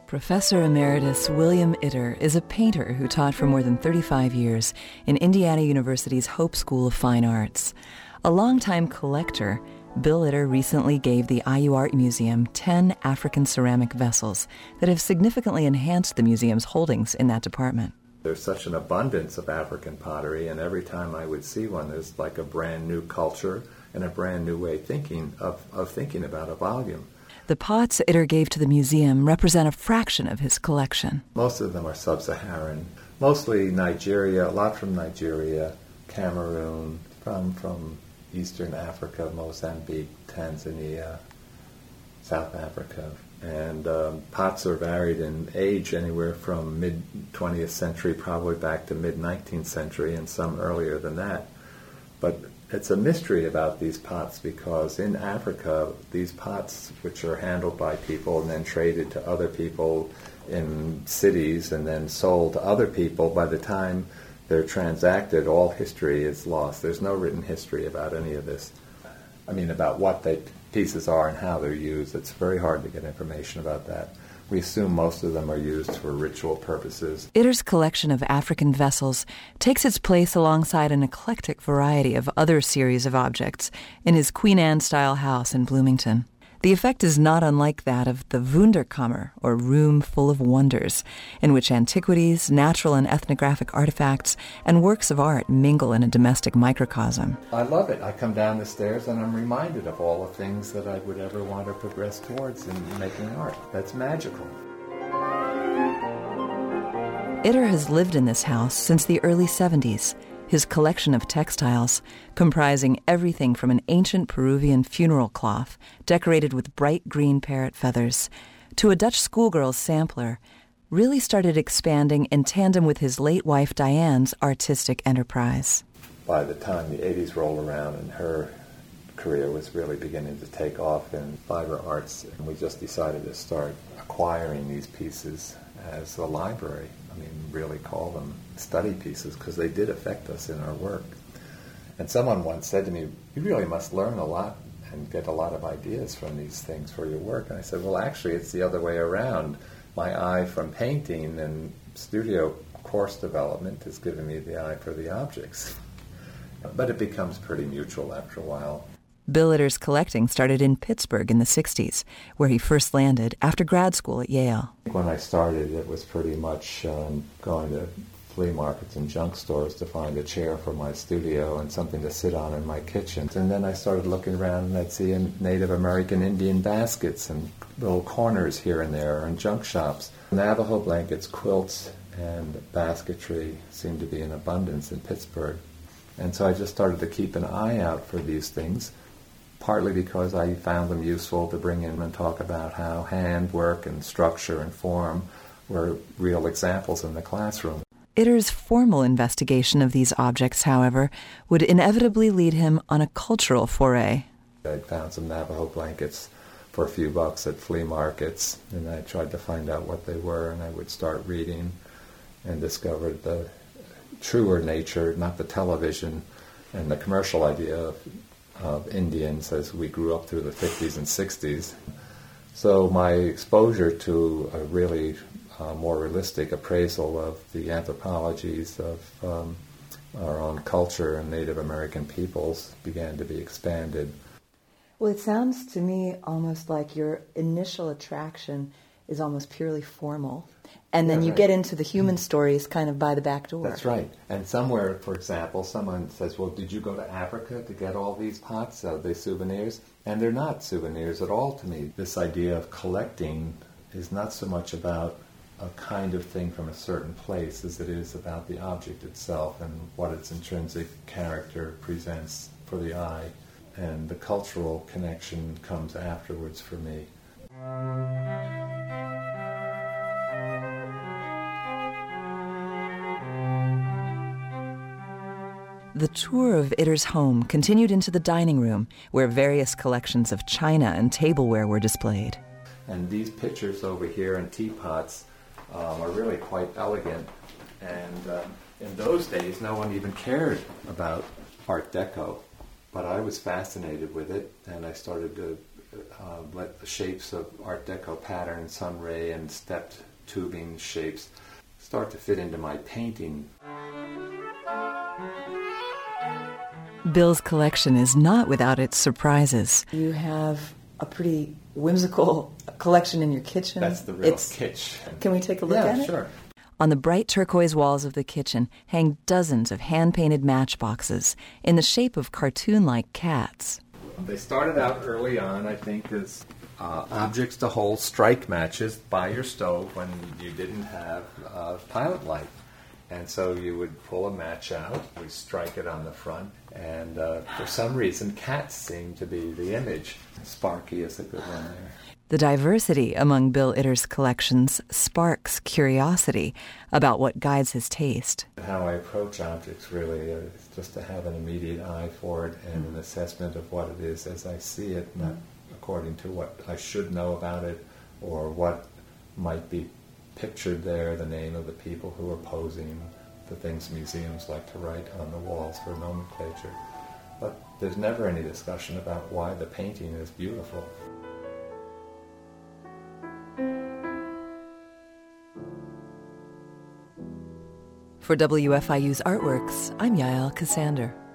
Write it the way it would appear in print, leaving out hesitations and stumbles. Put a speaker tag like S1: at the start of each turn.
S1: Professor Emeritus William Itter is a painter who taught for more than 35 years in Indiana University's Hope School of Fine Arts. A longtime collector, Bill Itter recently gave the IU Art Museum 10 African ceramic vessels that have significantly enhanced the museum's holdings in that department.
S2: There's such an abundance of African pottery, and every time I would see one, there's like a brand new culture and a brand new way of thinking about a volume.
S1: The pots Itter gave to the museum represent a fraction of his collection.
S2: Most of them are sub-Saharan, mostly Nigeria, a lot from Nigeria, Cameroon, from Eastern Africa, Mozambique, Tanzania, South Africa. And pots are varied in age, anywhere from mid-20th century probably back to mid-19th century, and some earlier than that. But it's a mystery about these pots, because in Africa, these pots, which are handled by people and then traded to other people in cities and then sold to other people, by the time they're transacted, all history is lost. There's no written history about any of this. I mean, about what the pieces are and how they're used. It's very hard to get information about that. We assume most of them are used for ritual purposes.
S1: Itter's collection of African vessels takes its place alongside an eclectic variety of other series of objects in his Queen Anne-style house in Bloomington. The effect is not unlike that of the Wunderkammer, or room full of wonders, in which antiquities, natural and ethnographic artifacts, and works of art mingle in a domestic microcosm.
S2: I love it. I come down the stairs and I'm reminded of all the things that I would ever want to progress towards in making art. That's magical.
S1: Itter has lived in this house since the early 70s. His collection of textiles, comprising everything from an ancient Peruvian funeral cloth decorated with bright green parrot feathers to a Dutch schoolgirl's sampler, really started expanding in tandem with his late wife Diane's artistic enterprise.
S2: By the time the 80s rolled around and her career was really beginning to take off in fiber arts, and we just decided to start acquiring these pieces as a library. I mean, really call them study pieces, because they did affect us in our work. And someone once said to me, "You really must learn a lot and get a lot of ideas from these things for your work." And I said, well, actually, it's the other way around. My eye from painting and studio course development has given me the eye for the objects. But it becomes pretty mutual after a while.
S1: Bill Itter's collecting started in Pittsburgh in the 60s, where he first landed after grad school at Yale.
S2: When I started, it was pretty much going to flea markets and junk stores to find a chair for my studio and something to sit on in my kitchen. And then I started looking around and I'd see Native American Indian baskets and little corners here and there and junk shops. Navajo blankets, quilts, and basketry seemed to be in abundance in Pittsburgh. And so I just started to keep an eye out for these things, partly because I found them useful to bring in and talk about how handwork and structure and form were real examples in the classroom.
S1: Itter's formal investigation of these objects, however, would inevitably lead him on a cultural foray.
S2: I found some Navajo blankets for a few bucks at flea markets, and I tried to find out what they were, and I would start reading and discovered the truer nature, not the television and the commercial idea of Indians as we grew up through the 50s and 60s. So my exposure to a really more realistic appraisal of the anthropologies of our own culture and Native American peoples began to be expanded.
S1: Well, it sounds to me almost like your initial attraction is almost purely formal, and then you get into the human stories kind of by the back door.
S2: That's right. And somewhere, for example, someone says, well, did you go to Africa to get all these pots? Are they souvenirs? And they're not souvenirs at all to me. This idea of collecting is not so much about a kind of thing from a certain place as it is about the object itself and what its intrinsic character presents for the eye. And the cultural connection comes afterwards for me.
S1: The tour of Itter's home continued into the dining room, where various collections of china and tableware were displayed.
S2: And these pitchers over here and teapots are really quite elegant. And in those days, no one even cared about Art Deco. But I was fascinated with it, and I started to let the shapes of Art Deco pattern, sunray and stepped tubing shapes start to fit into my painting.
S1: Bill's collection is not without its surprises.
S3: You have a pretty whimsical collection in your kitchen.
S2: That's the real kitchen.
S3: Can we take a look at it?
S2: Yeah, sure.
S1: On the bright turquoise walls of the kitchen hang dozens of hand-painted matchboxes in the shape of cartoon-like cats.
S2: They started out early on, I think, as objects to hold strike matches by your stove when you didn't have pilot light. And so you would pull a match out, we strike it on the front, and for some reason cats seem to be the image. Sparky is a good one there.
S1: The diversity among Bill Itter's collections sparks curiosity about what guides his taste.
S2: How I approach objects really is just to have an immediate eye for it and an assessment of what it is as I see it, not according to what I should know about it or what might be pictured there, the name of the people who are posing, the things museums like to write on the walls for nomenclature. But there's never any discussion about why the painting is beautiful.
S1: For WFIU's Artworks, I'm Yael Cassander.